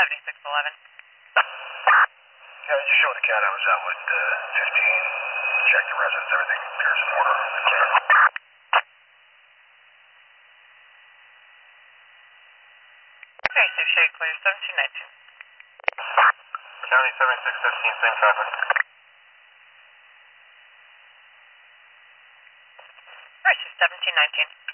7611. Yeah, just show the cat I was out with 15. Check the residence, everything appears in order. Okay, so shade clear 1719. County 7615, same traffic. Alright, so 1719.